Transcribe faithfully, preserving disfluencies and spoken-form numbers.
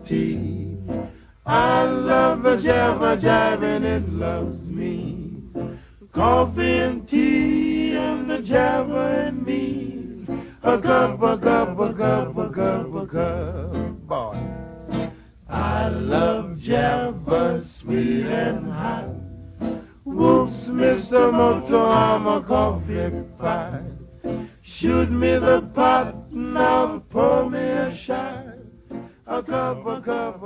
tea. I love the Java Jive and it loves me. Coffee and tea and the Java and me. A cup, a cup, a cup, a cup, a cup. Boy, I love Java sweet and hot. Whoops, Mister Moto, I'm a coffee pot. Shoot me the pot, now pour me a shot. A cup, a cup,